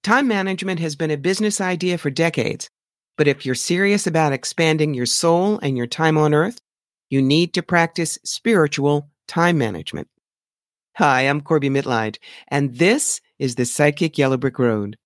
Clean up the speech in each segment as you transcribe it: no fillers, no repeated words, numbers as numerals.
Time management has been a business idea for decades, but if you're serious about expanding your soul and your time on earth, you need to practice spiritual time management. Hi, I'm Corby Mitleid, and this is the Psychic Yellow Brick Road.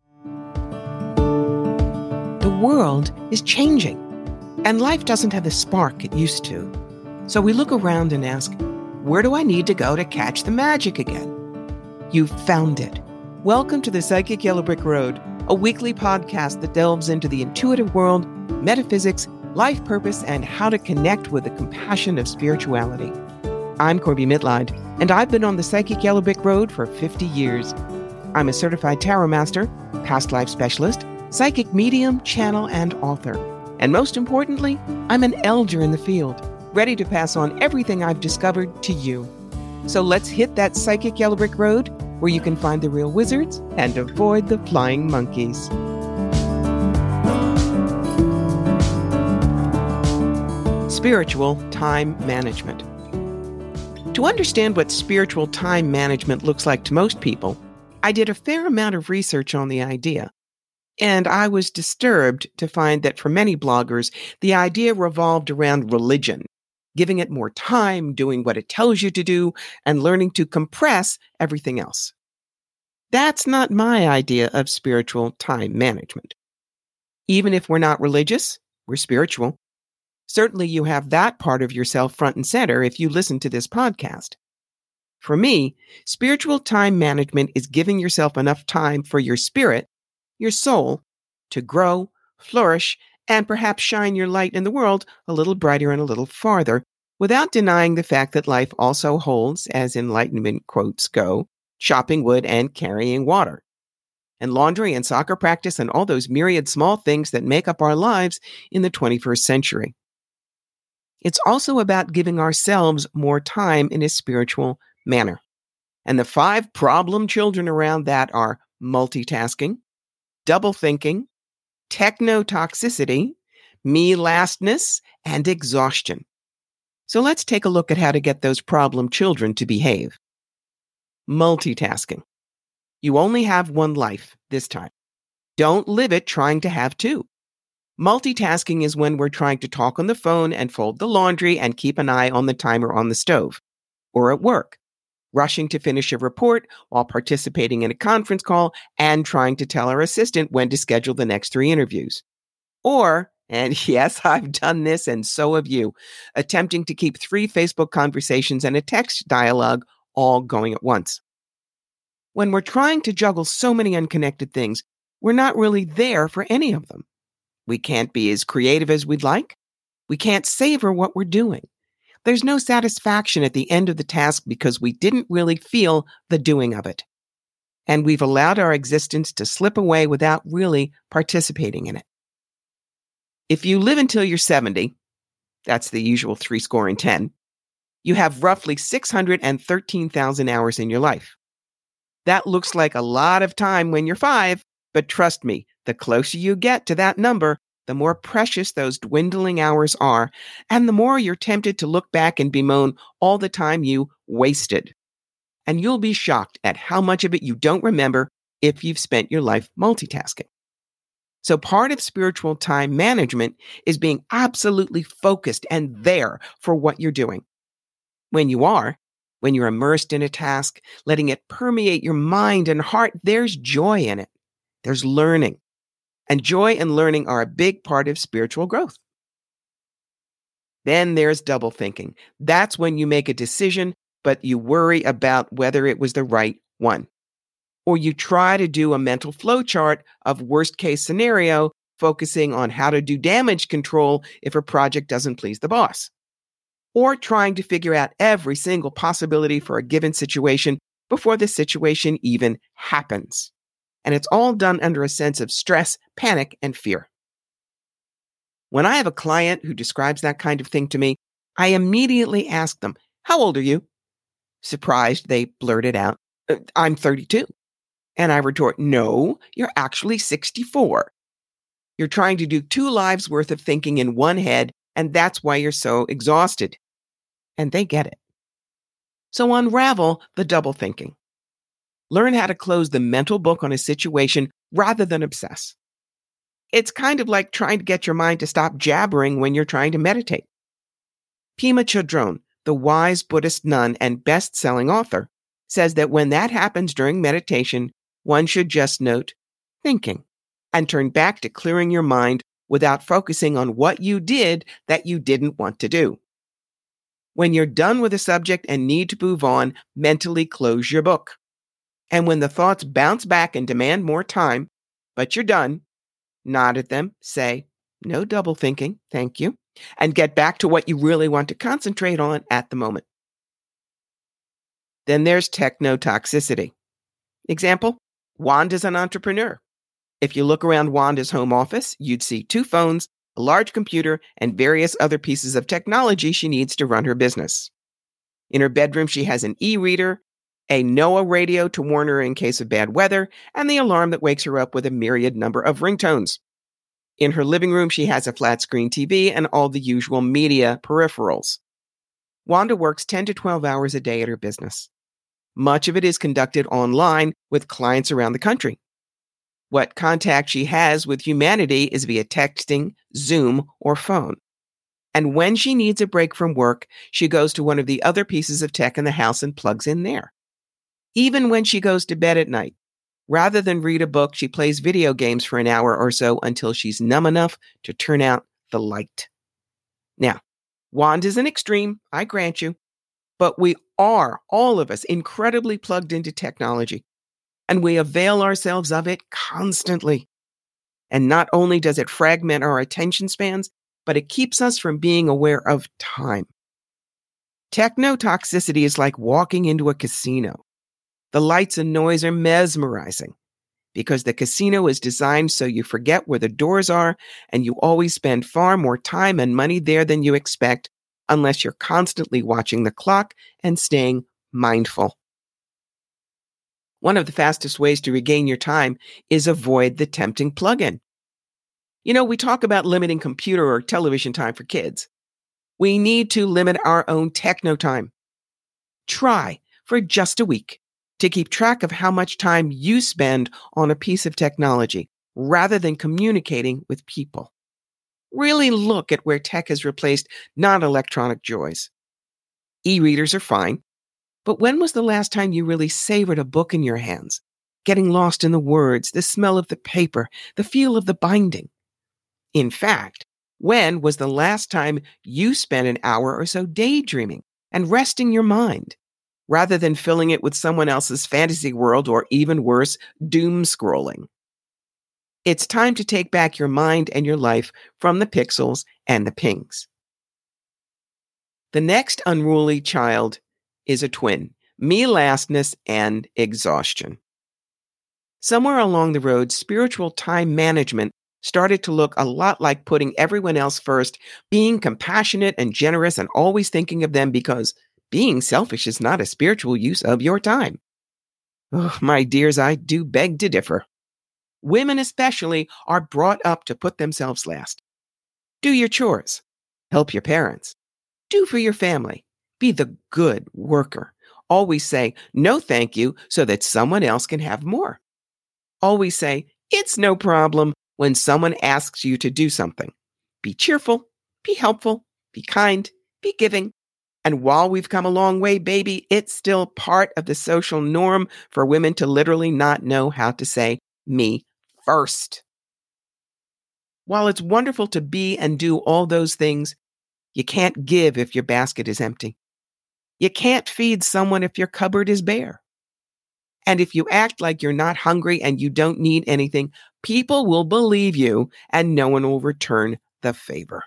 The world is changing, and life doesn't have the spark it used to. So we look around and ask, where do I need to go to catch the magic again? You've found it. Welcome to the Psychic Yellow Brick Road, a weekly podcast that delves into the intuitive world, metaphysics, life purpose, and how to connect with the compassion of spirituality. I'm Corby Mitleid, and I've been on the Psychic Yellow Brick Road for 50 years. I'm a certified tarot master, past life specialist, psychic medium, channel, and author. And most importantly, I'm an elder in the field, ready to pass on everything I've discovered to you. So let's hit that Psychic Yellow Brick Road where you can find the real wizards and avoid the flying monkeys. Spiritual time management. To understand what spiritual time management looks like to most people, I did a fair amount of research on the idea. And I was disturbed to find that for many bloggers, the idea revolved around religion, giving it more time, doing what it tells you to do, and learning to compress everything else. That's not my idea of spiritual time management. Even if we're not religious, we're spiritual. Certainly you have that part of yourself front and center if you listen to this podcast. For me, spiritual time management is giving yourself enough time for your spirit, your soul, to grow, flourish, and perhaps shine your light in the world a little brighter and a little farther, without denying the fact that life also holds, as Enlightenment quotes go, chopping wood and carrying water, and laundry and soccer practice and all those myriad small things that make up our lives in the 21st century. It's also about giving ourselves more time in a spiritual manner. And the 5 problem children around that are multitasking, double thinking, technotoxicity, me-lastness, and exhaustion. So let's take a look at how to get those problem children to behave. Multitasking. You only have one life this time. Don't live it trying to have 2. Multitasking is when we're trying to talk on the phone and fold the laundry and keep an eye on the timer on the stove, or at work, rushing to finish a report while participating in a conference call and trying to tell our assistant when to schedule the next 3 interviews. Or, and yes, I've done this and so have you, attempting to keep 3 Facebook conversations and a text dialogue all going at once. When we're trying to juggle so many unconnected things, we're not really there for any of them. We can't be as creative as we'd like. We can't savor what we're doing. There's no satisfaction at the end of the task because we didn't really feel the doing of it. And we've allowed our existence to slip away without really participating in it. If you live until you're 70, that's the usual 70, you have roughly 613,000 hours in your life. That looks like a lot of time when you're 5, but trust me, the closer you get to that number, the more precious those dwindling hours are, and the more you're tempted to look back and bemoan all the time you wasted. And you'll be shocked at how much of it you don't remember if you've spent your life multitasking. So part of spiritual time management is being absolutely focused and there for what you're doing. When you're immersed in a task, letting it permeate your mind and heart, there's joy in it. There's learning. And joy and learning are a big part of spiritual growth. Then there's double thinking. That's when you make a decision, but you worry about whether it was the right one. Or you try to do a mental flow chart of worst case scenario, focusing on how to do damage control if a project doesn't please the boss. Or trying to figure out every single possibility for a given situation before the situation even happens. And it's all done under a sense of stress, panic, and fear. When I have a client who describes that kind of thing to me, I immediately ask them, "How old are you?" Surprised, they blurted out, "I'm 32. And I retort, "No, you're actually 64. You're trying to do 2 lives worth of thinking in one head, and that's why you're so exhausted." And they get it. So unravel the double thinking. Learn how to close the mental book on a situation rather than obsess. It's kind of like trying to get your mind to stop jabbering when you're trying to meditate. Pema Chodron, the wise Buddhist nun and best-selling author, says that when that happens during meditation, one should just note thinking and turn back to clearing your mind without focusing on what you did that you didn't want to do. When you're done with a subject and need to move on, mentally close your book. And when the thoughts bounce back and demand more time, but you're done, nod at them, say, no double thinking, thank you, and get back to what you really want to concentrate on at the moment. Then there's technotoxicity. Example, Wanda's an entrepreneur. If you look around Wanda's home office, you'd see 2 phones, a large computer, and various other pieces of technology she needs to run her business. In her bedroom, she has an e-reader, a NOAA radio to warn her in case of bad weather, and the alarm that wakes her up with a myriad number of ringtones. In her living room, she has a flat-screen TV and all the usual media peripherals. Wanda works 10 to 12 hours a day at her business. Much of it is conducted online with clients around the country. What contact she has with humanity is via texting, Zoom, or phone. And when she needs a break from work, she goes to one of the other pieces of tech in the house and plugs in there. Even when she goes to bed at night, rather than read a book, she plays video games for an hour or so until she's numb enough to turn out the light. Now, Wanda's an extreme, I grant you, but we are, all of us, incredibly plugged into technology, and we avail ourselves of it constantly. And not only does it fragment our attention spans, but it keeps us from being aware of time. Technotoxicity is like walking into a casino. The lights and noise are mesmerizing because the casino is designed so you forget where the doors are and you always spend far more time and money there than you expect unless you're constantly watching the clock and staying mindful. One of the fastest ways to regain your time is avoid the tempting plug-in. You know, we talk about limiting computer or television time for kids. We need to limit our own techno time. Try for just a week to keep track of how much time you spend on a piece of technology rather than communicating with people. Really look at where tech has replaced non-electronic joys. E-readers are fine, but when was the last time you really savored a book in your hands, getting lost in the words, the smell of the paper, the feel of the binding? In fact, when was the last time you spent an hour or so daydreaming and resting your mind, rather than filling it with someone else's fantasy world or, even worse, doom scrolling? It's time to take back your mind and your life from the pixels and the pings. The next unruly child is a twin, me-lastness and exhaustion. Somewhere along the road, spiritual time management started to look a lot like putting everyone else first, being compassionate and generous and always thinking of them, because being selfish is not a spiritual use of your time. Oh, my dears, I do beg to differ. Women especially are brought up to put themselves last. Do your chores. Help your parents. Do for your family. Be the good worker. Always say, no thank you, so that someone else can have more. Always say, it's no problem when someone asks you to do something. Be cheerful, be helpful, be kind, be giving. And while we've come a long way, baby, it's still part of the social norm for women to literally not know how to say me first. While it's wonderful to be and do all those things, you can't give if your basket is empty. You can't feed someone if your cupboard is bare. And if you act like you're not hungry and you don't need anything, people will believe you and no one will return the favor.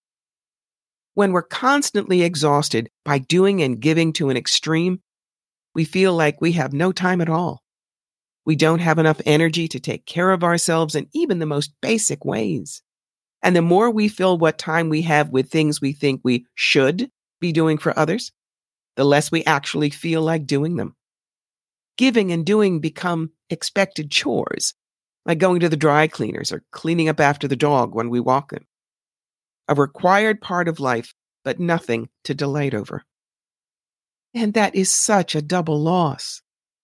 When we're constantly exhausted by doing and giving to an extreme, we feel like we have no time at all. We don't have enough energy to take care of ourselves in even the most basic ways. And the more we fill what time we have with things we think we should be doing for others, the less we actually feel like doing them. Giving and doing become expected chores, like going to the dry cleaners or cleaning up after the dog when we walk them. A required part of life, but nothing to delight over. And that is such a double loss.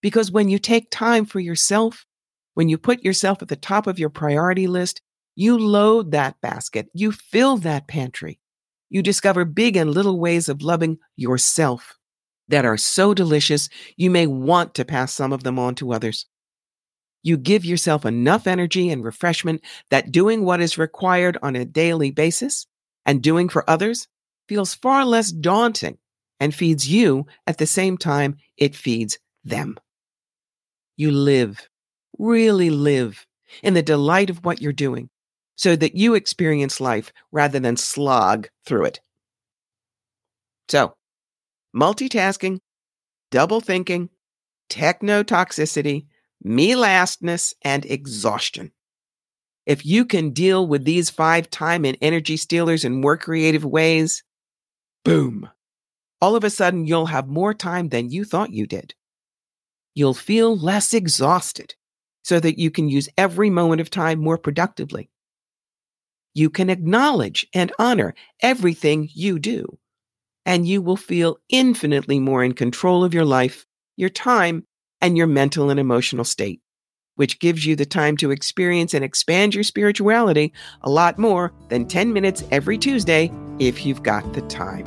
Because when you take time for yourself, when you put yourself at the top of your priority list, you load that basket, you fill that pantry. You discover big and little ways of loving yourself that are so delicious you may want to pass some of them on to others. You give yourself enough energy and refreshment that doing what is required on a daily basis and doing for others feels far less daunting and feeds you at the same time it feeds them. You live, really live, in the delight of what you're doing so that you experience life rather than slog through it. So, multitasking, double thinking, technotoxicity, me-lastness, and exhaustion. If you can deal with these 5 time and energy stealers in more creative ways, boom, all of a sudden you'll have more time than you thought you did. You'll feel less exhausted so that you can use every moment of time more productively. You can acknowledge and honor everything you do, and you will feel infinitely more in control of your life, your time, and your mental and emotional state, which gives you the time to experience and expand your spirituality a lot more than 10 minutes every Tuesday if you've got the time.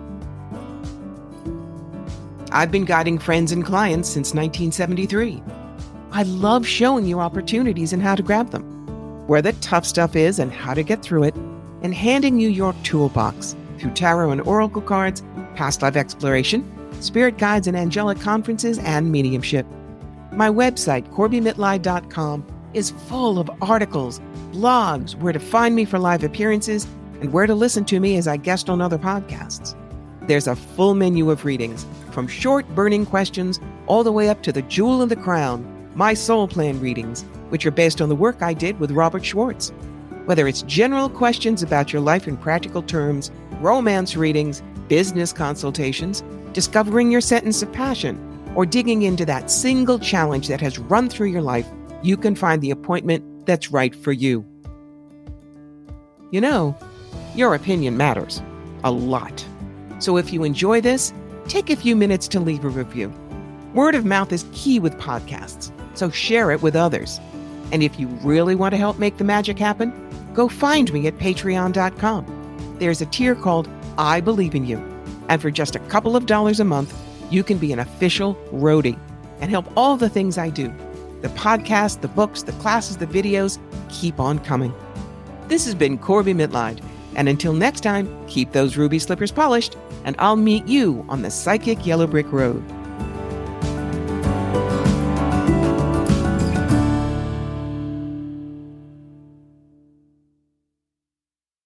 I've been guiding friends and clients since 1973. I love showing you opportunities and how to grab them, where the tough stuff is and how to get through it, and handing you your toolbox through tarot and oracle cards, past life exploration, spirit guides and angelic conferences, and mediumship. My website, CorbyMitleid.com, is full of articles, blogs, where to find me for live appearances, and where to listen to me as I guest on other podcasts. There's a full menu of readings, from short burning questions all the way up to the jewel in the crown, my soul plan readings, which are based on the work I did with Robert Schwartz. Whether it's general questions about your life in practical terms, romance readings, business consultations, discovering your sentence of passion, or digging into that single challenge that has run through your life, you can find the appointment that's right for you. You know, your opinion matters a lot. So if you enjoy this, take a few minutes to leave a review. Word of mouth is key with podcasts, so share it with others. And if you really want to help make the magic happen, go find me at patreon.com. There's a tier called I Believe in You. And for just a couple of dollars a month, you can be an official roadie and help all the things I do. The podcast, the books, the classes, the videos, keep on coming. This has been Corby Mitleid. And until next time, keep those ruby slippers polished, and I'll meet you on the psychic yellow brick road.